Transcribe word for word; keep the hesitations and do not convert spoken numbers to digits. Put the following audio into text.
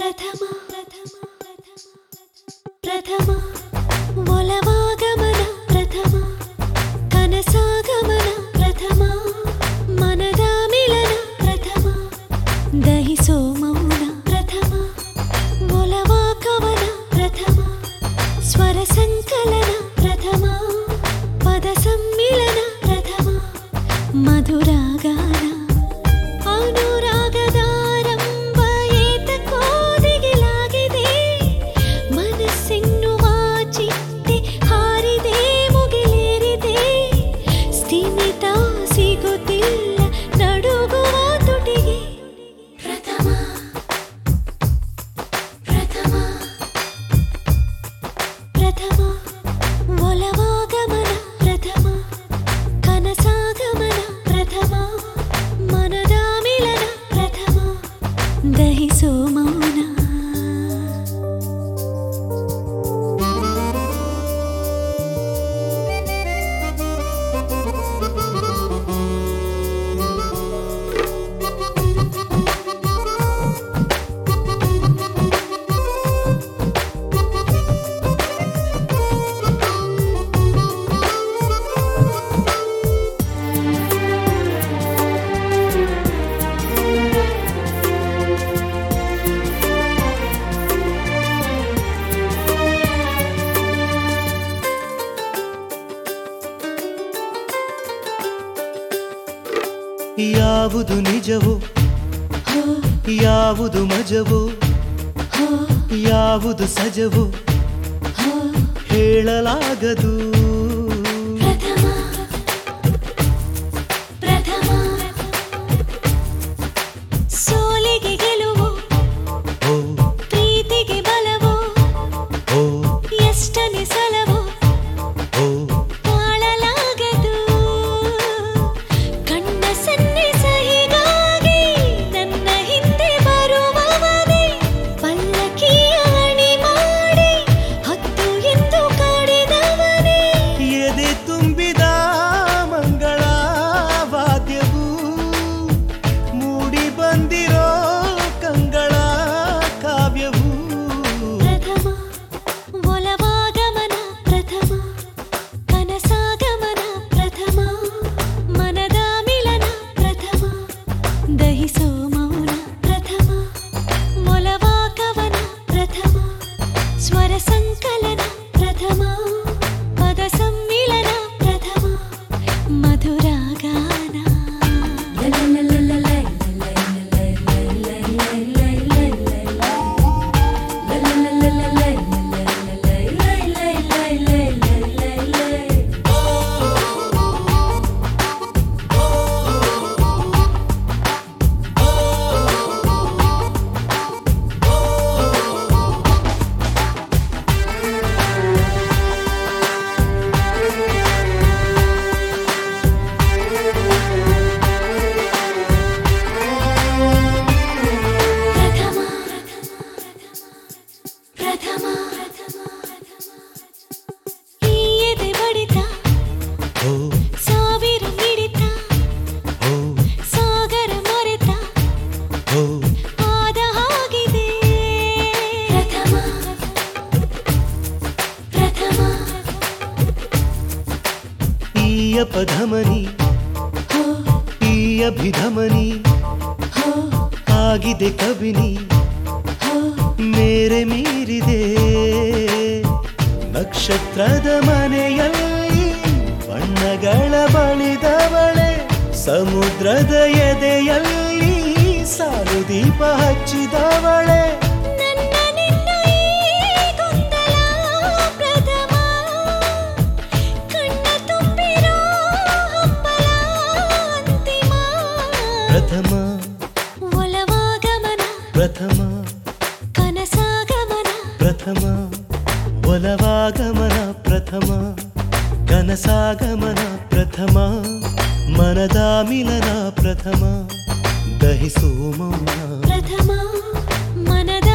ಪ್ರಥಮ ಪ್ರಥಮ ಒಲವಾಗಮನ ಪ್ರಥಮ ಕನಸಾಗಮನ ಪ್ರಥಮ ಮನದ ಮಿಲನ ಪ್ರಥಮ ದಹಿಸೋ ಮೌನ ಪ್ರಥಮ ಒಲವಾ ಕವನ ಪ್ರಥಮ ಸ್ವರ ಸಂಕಲನ ಪ್ರಥಮ ಪದ ಸಮ್ಮಿಲನ ಪ್ರಥಮ ಮಧುರಾಗಾನ ಅನುರಾಗದಾರಂಭ ಏತಕೋದಿಗಿಲಾಗಿದೆ ಮನಸ್ಸೆನ್ನುವ ಚಿಟ್ಟೆ ಹಾರಿದೆ ಮುಗಿಲೇರಿದೆ ಸ್ಥಿಮಿತ ಸಿಗುತ್ತಿಲ್ಲ ನಡುಗುವ ತುಟಿಗೆ ಪ್ರಥಮ ಪ್ರಥಮ ಪ್ರಥಮ ಒಲವಾಗಮನ ಪ್ರಥಮ ಕನಸಾಗಮನ ಪ್ರಥಮ ಮನದ ಮಿಲನ ಪ್ರಥಮ ದಹಿಸೋ ಮೌನ ಯಾವುದು ನಿಜವೋ ಯಾವುದು ಮಜವೋ ಯಾವುದು ಸಜವೋ ಹೇಳಲಾಗದು ಪ್ರಥಮ ಪ್ರಥಮ ಸೋಲಿಗೆ ಗೆಲುವು ಓ ಪ್ರೀತಿಗೆ ಬಲವೋ ಓ ಎಷ್ಟನೇ ಸಲವೋ ಓ ತಾಳಲಾಗದು ಕಣ್ಣ ಸನ್ನಿಸ ಹೀಗಾಗಿ ನನ್ನ ಹಿಂದೆ ಬರುವವನೇ ಪಲ್ಲಕ್ಕಿಯ ಅಣಿ ಮಾಡಿ ಹತ್ತು ಎಂದು ಕಾಡಿದವನೇ ಎದೆ ತುಂಬಿದ ಮಂಗಳ ವಾದ್ಯವು ಮೂಡಿ ಬಂದಿರೋ ಕಂಗಳ ಕಾವ್ಯವು ಪ್ರಥಮ ಒಲವಾಗಮನ ಪ್ರಥಮ ಕನಸಾಗಮನ ಪ್ರಥಮ ಮನದ ಮಿಲನ ಪ್ರಥಮ ದಹಿಸೋ ಮೌನ ಪ್ರಥಮ ಒಲವಾ ಕವನ ಪ್ರಥಮ ಸ್ವರ ಸಂಕಲನ ಪ್ರಥಮ ಪದ ಸಮ್ಮಿಲನ ಪ್ರಥಮ ಮಧುರಾಗಾನ ಪ್ರಥಮ ಈ ಎದೆ ಬಡಿತ ಓ ಸಾವಿರ ಮಿಡಿತ ಓ ಸಾಗರ ಮೊರೆತ ಓ ಆದ ಹಾಗಿದೆ ಪ್ರಥಮ ಪ್ರಥಮ ಈ ಅಪಧಮನಿ ಹೋ ಈ ಅಭಿಧಮನಿ ಹೋ ಆಗಿದೆ ಕಬಿನಿ ಹೋ ಮೇರೆ ಮೀರಿದೆ ನಕ್ಷತ್ರದ ಮನೆಯಲ್ಲಿ ಬಣ್ಣಗಳ ಬಳಿದವಳೆ ಸಮುದ್ರದ ಎದೆಯಲ್ಲಿ ಸಾಲು ದೀಪ ಹಚ್ಚಿದವಳೆ ನನ್ನ ನಿನ್ನ ಈ ಗೊಂದಲ ಪ್ರಥಮ ಕಣ್ಣ ತುಂಬಿರೋ ಹಂಬಲ ಅಂತಿಮ ಪ್ರಥಮ ಒಲವಾಗಮನ ಪ್ರಥಮ ಕನಸಾಗಮನ ಪ್ರಥಮ ಒಲವಾಗಮನ ಪ್ರಥಮ ಕನಸಾಗಮನ ಪ್ರಥಮ ಮನದ ಮಿಲನ ಪ್ರಥಮ ದಹಿಸೋ ಮೌನ ಪ್ರಥಮ ಮನದ